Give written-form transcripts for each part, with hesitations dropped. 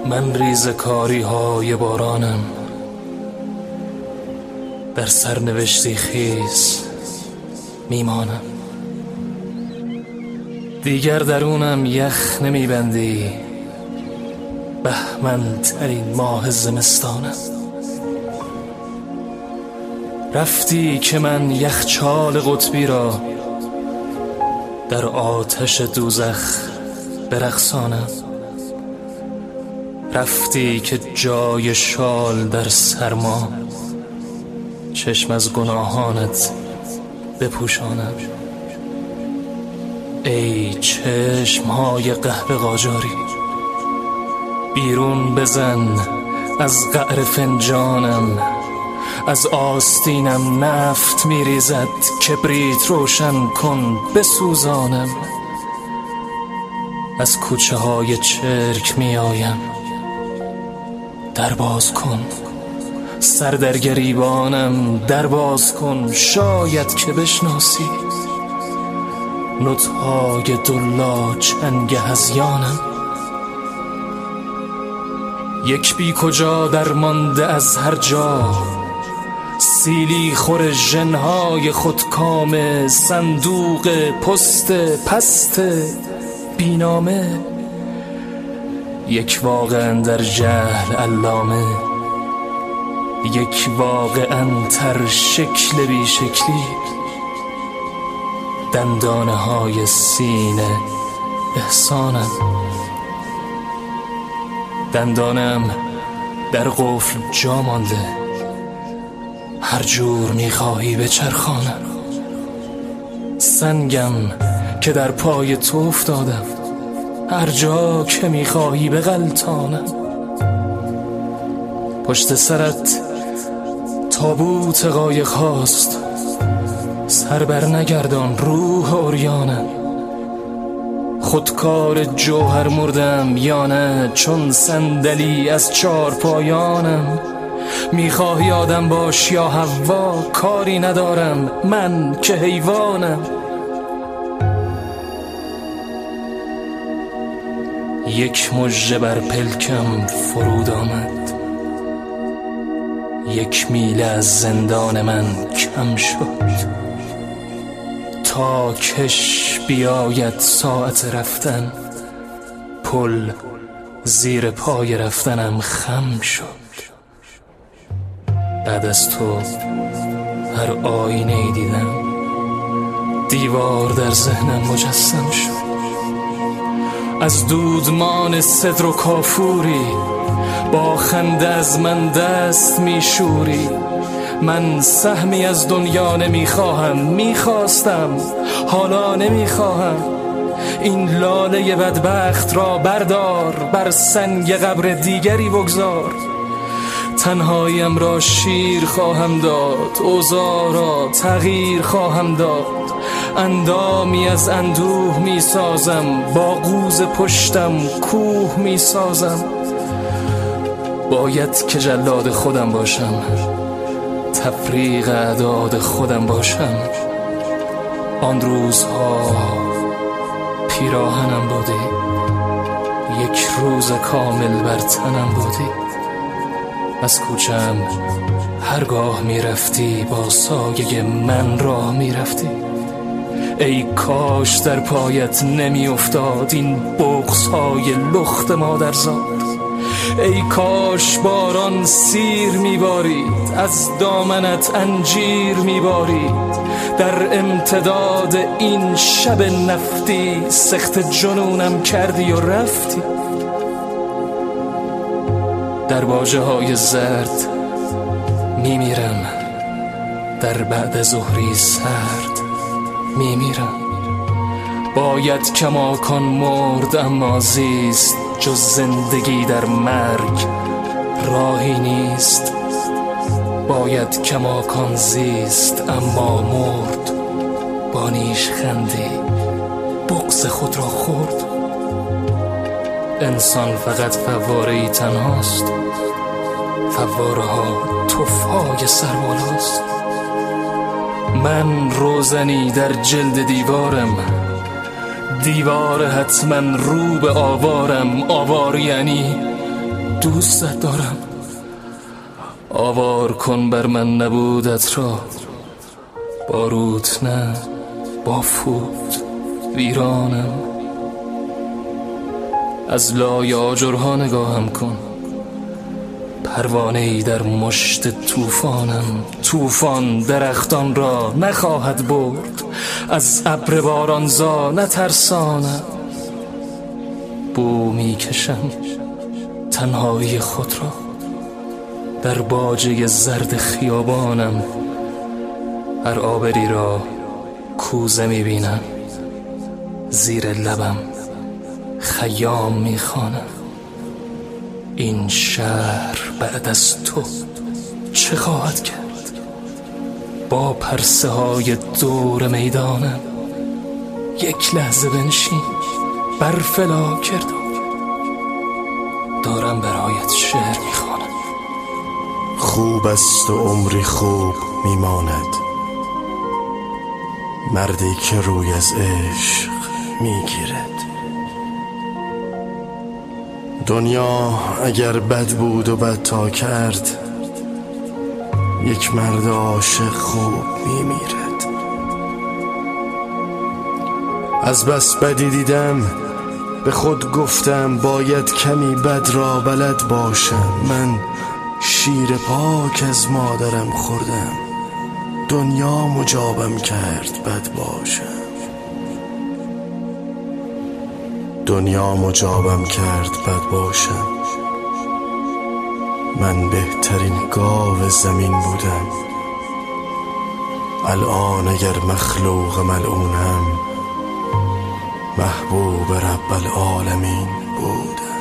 من ریزکاری های بارانم، در سرنوشتی خیز میمانم. دیگر درونم یخ نمیبندی، بهمن‌ترین ماه زمستانم. رفتی که من یخچال قطبی را در آتش دوزخ برقصانم. رفتی که جای شال در سرما چشم از گناهانت بپوشانم. ای چشمهای قهوه قاجاری، بیرون بزن از قعر فنجانم. از آستینم نفت میریزد، کبریت روشن کن بسوزانم. از کوچه های چرک میآیم، در باز کن سر در گریبانم. در باز کن شاید که بشناسی نطهای دلا چنگ هذیانم. یک بی کجا درمانده از هر جا، سیلی خور ژن‌های خودکام. صندوق پست پست بینامه، یک واقعا در جهل علامه. یک واقعا تر شکل بی شکلی، دندانه های سینه احسانم. دندانم در قفل جا مانده، هر جور میخواهی بچرخانم. سنگم که در پای تو افتادم، هر جا که میخواهی بغلطانم. پشت سرت تابوت قایق هاست، سر بر نگردان روح عریانم. خودکار جوهر مردم یا نه، چون صندلی از چار پایانم. میخواهی آدم باش یا حوا، کاری ندارم من که حیوانم. یک مژه بر پلکم فرود آمد، یک میله از زندان من کم شد. تا کش بیاید ساعت رفتن، پل زیر پای رفتنم خم شد. بعد از تو هر آینه‌ای دیدم، دیوار در ذهنم مجسم شد. از دودمان صدر و کافوری، با خنده از من دست میشوری. من سهمی از دنیا نمیخواهم، میخواستم حالا نمیخواهم. این لاله بدبخت را بردار، بر سنگ قبر دیگری بگذار. تنهاییم را شیر خواهم داد، اوضاع را تغییر خواهم داد. اندامی از اندوه میسازم، با قوز پشتم کوه میسازم. باید که جلاد خودم باشم، تفریق اعداد خودم باشم. آن روزها پیراهنم بودی، یک روز کامل بر تنم بودی. از کوچم هرگاه میرفتی، با سایه من راه میرفتی. ای کاش در پایت نمی افتاد این بغض‌های لخت مادرزاد. ای کاش باران سیر میبارید، از دامنت انجیر میبارید. در امتداد این شب نفتی، سخت جنونم کردی و رفتی. در باجه های زرد میمیرم، در بعد ظهری سرد میمیرم. باید کماکان مرد اما زیست، جز زندگی در مرگ راهی نیست. باید کماکان زیست اما مرد، با نیشخندی بغض خود را خورد. انسان فقط فواره‌ای تنهاست، فواره ها تف‌های سربالاست. من روزنی در جلد دیوارم، دیوار حتما رو به آوارم. آوار یعنی دوست دارم. آوار کن بر من نبودت را، باروت نه با فوت ویرانم. از لای آجرها نگاهم کن، پروانه‌ای در مشت طوفانم. طوفان درختان را نخواهد برد، از ابر بارانزا نترسانم. بو میکشم تنهایی خود را، در باجه زرد خیابانم. هر آبری را کوزه میبینم، زیر لبم خیام میخوانم. این شهر بعد از تو چه خواهد کرد؟ با پرسه های دور میدانم. یک لحظه بنشین بر فلاک دارم برایت شعر میخوانم. خوب است و عمری خوب میماند، مردی که روی از عشق میگیرد. دنیا اگر بد بود و بد تا کرد، یک مرد عاشق خوب میمیرد. از بس بدی دیدم به خود گفتم، باید کمی بد را بلد باشم. من شیر پاک از مادرم خوردم، دنیا مجابم کرد بد باشم. دنیا مجابم کرد بد باشم. من بهترین گاو زمین بودم، الان اگر مخلوق ملعونم، محبوب رب العالمین بودم.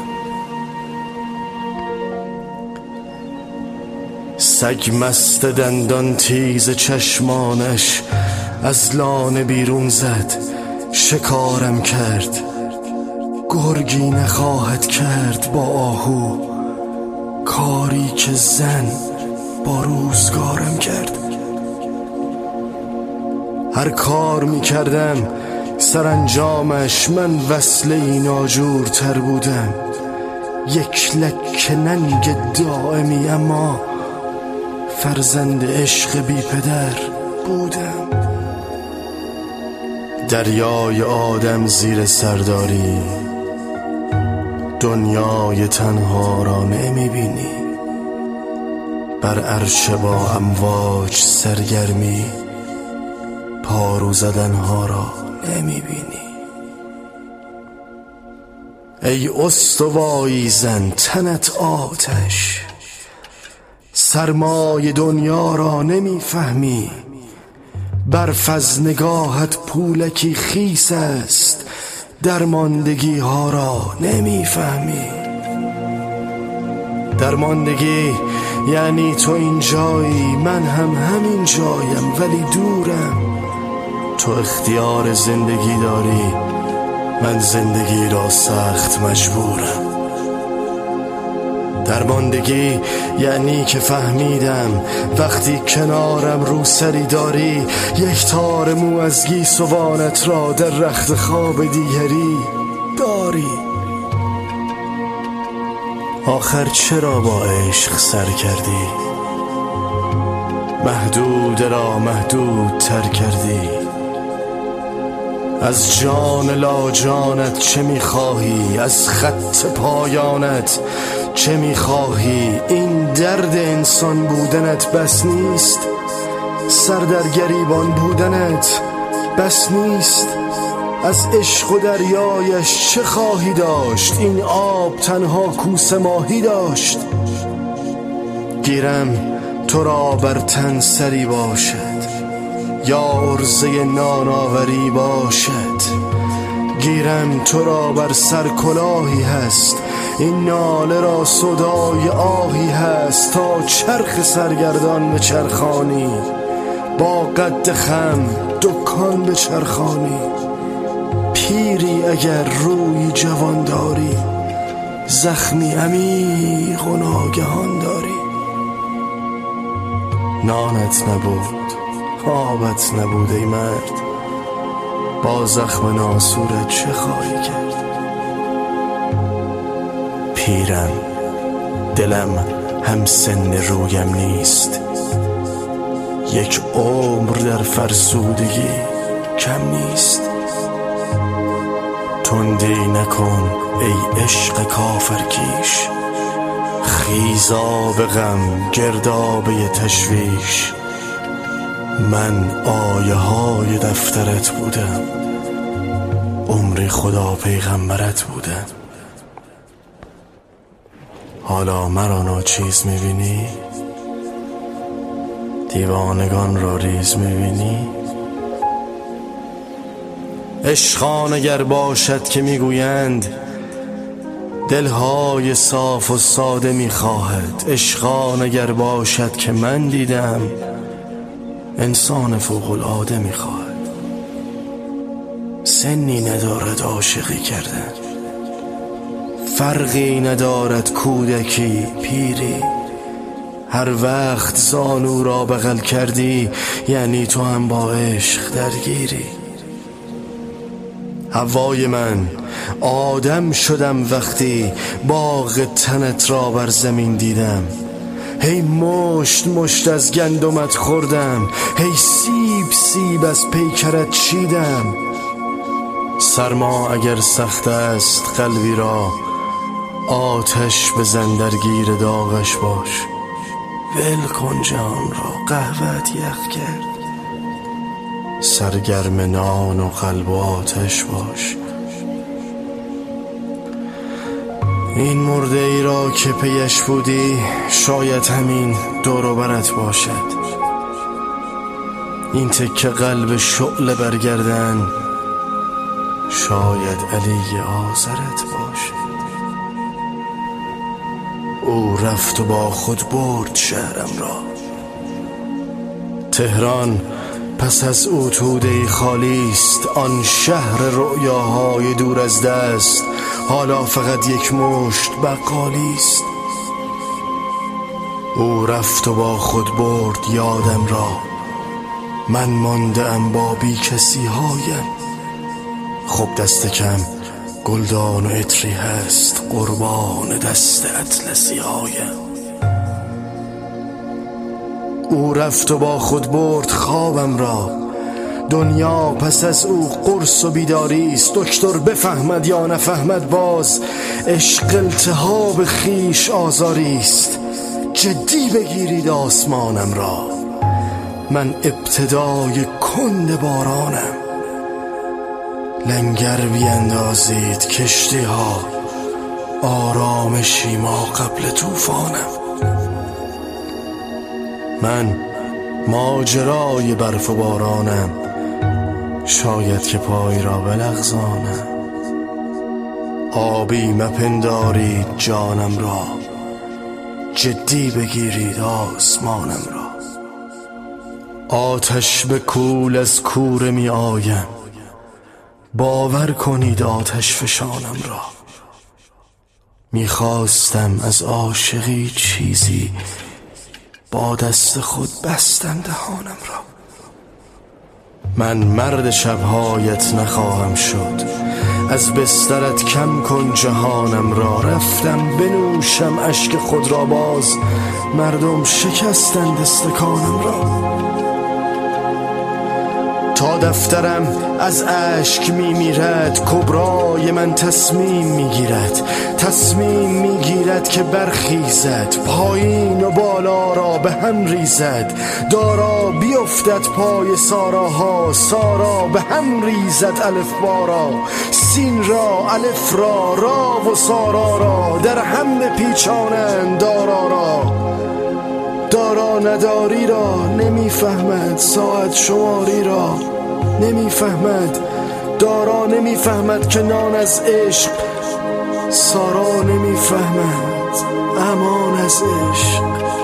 سگ مست دندان تیز چشمانش از لانه بیرون زد، شکارم کرد. گرگی نخواهد کرد با آهو، کاری که زن با روزگارم کرد. هر کار می کردم سرانجامش، من وصله ناجورتر بودم. یک لکه ننگ دائمی اما فرزند عشق بی پدر بودم. دریای آدم زیر سرداری، دنیای تنها را نمی بینی. بر عرش با امواج سرگرمی، پارو زدنها را نمی بینی. ای استوایی زن تنت آتش، سرمای دنیا را نمی فهمی. برف از نگاهت پولکی خیس است، درماندگی ها را نمی فهمی. درماندگی یعنی تو اینجایی، من هم همین جایم ولی دورم. تو اختیار زندگی داری، من زندگی را سخت مجبورم. درماندگی یعنی که فهمیدم وقتی کنارم روسری داری، یک تار مو از گیسوانت را در رخت خواب دیگری داری. آخر چرا با عشق سر کردی؟ محدود را محدود تر کردی. از جان لا جانت چه میخواهی؟ از خط پایانت چه میخواهی؟ این درد انسان بودنت بس نیست؟ سر در گریبان بودنت بس نیست؟ از عشق و دریایش چه خواهی داشت؟ این آب تنها کوسه ماهی داشت. گیرم تو را بر تن سری باشد، یا عرضه ناناوری باشد. گیرم تو را بر سر کلاهی هست، این ناله را صدای آهی هست. تا چرخ سرگردان به چرخانی، با قد خم دکان به چرخانی. پیری اگر روی جوان داری، زخمی عمیق و ناگهان داری. نانت نبود، آبت نبود ای مرد، با زخم ناسورت چه خواهی کرد؟ پیرم دلم هم سن رویم نیست، یک عمر در فرسودگی کم نیست. تندی نکن ای عشق کافرکیش، خیزا به غم گردابه تشویش. من آیه های دفترت بودم، عمری خدا پیغمبرت بودم. حالا مرا ناچیز میبینی؟ دیوانگان را ریز میبینی؟ عشقان اگر باشد که میگویند دلهای صاف و ساده میخواهد، عشقان اگر باشد که من دیدم انسان فوق العاده میخواهد. سنی ندارد عاشقی کردن، فرقی ندارد کودکی پیری. هر وقت زانو را بغل کردی یعنی تو هم با عشق درگیری. هوای من آدم شدم وقتی باغ تنت را بر زمین دیدم. هی مشت مشت از گندمت خوردم، هی سیب سیب از پیکرت چیدم. سرما اگر سخت است قلبی را، آتش بزن در گیر داغش باش. ول کن جان را قهوه‌ات یخ کرد، سرگرم نان و قلب و آتش باش. این مرده ای را که پیش بودی شاید همین دور و برت باشد. این تکه قلب شعله برگردن شاید علی آزرت باشد. او رفت و با خود برد شهرم را، تهران پس از او توده‌ای خالی است. آن شهر رؤیاهای دور از دست حالا فقط یک مشت بقالی است. او رفت و با خود برد یادم را، من ماندم با بی کسی هایم. خب دست کم گلدان و عطری هست، قربان دست اطلسی هایم. او رفت و با خود برد خوابم را، دنیا پس از او قرص و بیداری است. دکتر بفهمد یا نفهمد باز، عشق التهاب خیش آزاری است. جدی بگیرید آسمانم را، من ابتدای کند بارانم. لنگر بیندازید کشتی ها، آرامشی ما قبل طوفانم. من ماجرای برف و بارانم، شاید که پای را بلغزانم. آبی مپندارید جانم را، جدی بگیرید آسمانم را. آتش به کول از کوره می آیم، باور کنید آتش فشانم را. میخواستم از عاشقی چیزی، با دست خود بستم دهانم را. من مرد شبهایت نخواهم شد، از بسترت کم کن جهانم را. رفتم بنوشم اشک خود را باز، مردم شکستند استکانم را. تا دفترم از اشک میمیرد، کبرای من تصمیم میگیرد. تصمیم میگیرد که برخیزد، پایین و بالا را به هم ریزد. دارا بیفتد پای ساراها، سارا به هم ریزد الف بارا. سین را الف را و سارا را، در هم بپیچانند دارا را. دارا نداری را نمیفهمد، ساعت شماری را نمیفهمد. دارا نمیفهمد که نان از عشق، سارا نمیفهمد امان از عشق.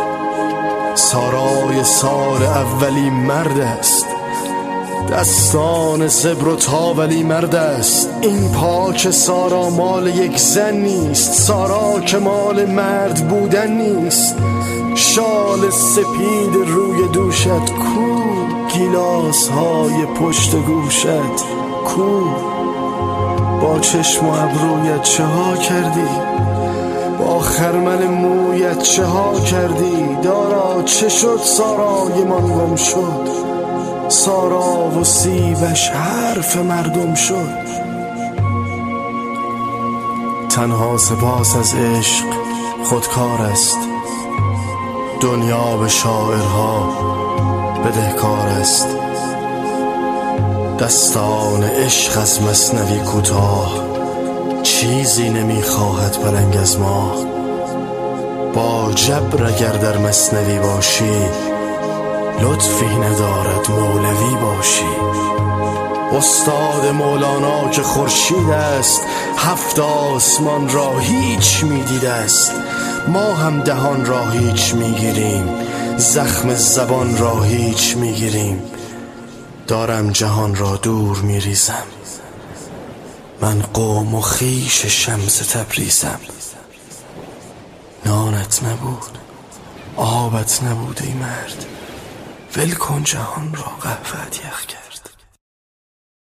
سارای سال اولی مرد است، دستان زبر و تاولی مرد است. این پاک سارا مال یک زن نیست، سارا که مال مرد بودن نیست. شال سپید روی دوشت کو، گیلاس های پشت گوشت کو. با چشم و ابرویت چه ها کردی؟ با خرمن مویت چه ها کردی؟ دارا چه شد سارای من گم شد؟ سارا و سیبش حرف مردم شد. تنها سپاس از عشق خودکار است، دنیا به شاعرها بدهکار است. دستان عشق از مثنوی کوتاه، چیزی نمیخواهد پلنگ از ما. با جبر اگر در مثنوی باشی، لطفی ندارد مولوی باشی. استاد مولانا که خورشید است، 7 آسمان را هیچ میدیده است. ما هم دهان را هیچ میگیریم، زخم زبان را هیچ میگیریم. دارم جهان را دور میریزم، من قوم و خویش شمس تبریزم. نانت نبود، آبت نبود ای مرد، ول کن جهان را قهوه‌ات یخ کرد.